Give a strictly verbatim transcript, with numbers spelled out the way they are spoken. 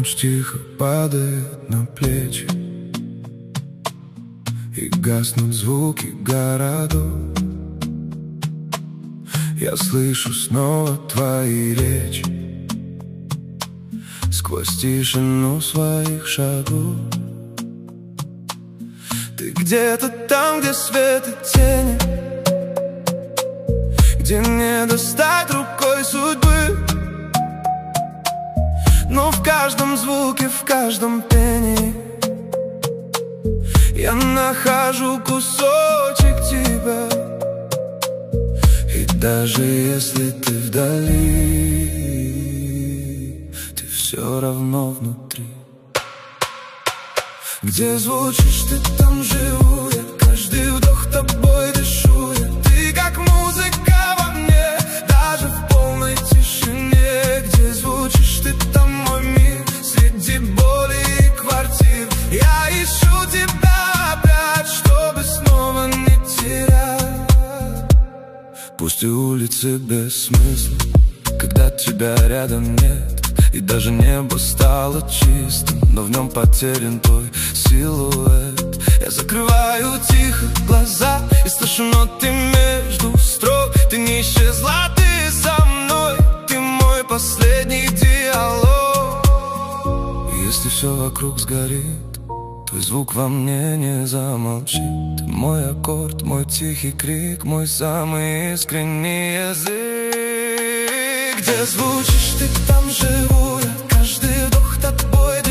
Ночь тихо падает на плечи, и гаснут звуки городов. Я слышу снова твои речи сквозь тишину своих шагов. Ты где-то там, где свет и тени, где не достать рукой судьбы. Но в каждом звуке, в каждом пении я нахожу кусочек тебя. И даже если ты вдали, ты все равно внутри. Где звучишь ты, там живу я, каждый вдох тобой дышу я. Ты как музыка во мне, даже в полной тишине. Где звучишь ты, там мой мир, среди боли и квартир. Я ищу тебя опять, чтобы снова не терять. Пусть и улицы без смысла, когда тебя рядом нет. И даже небо стало чистым, но в нем потерян твой силуэт. Я закрываю тихо глаза и слышу ноты между строк. Ты не исчезла, ты со мной, ты мой последний диалог. И если все вокруг сгорит, твой звук во мне не замолчит. Ты мой аккорд, мой тихий крик, мой самый искренний язык. Где звучишь ты, там живу я, каждый вдох тобой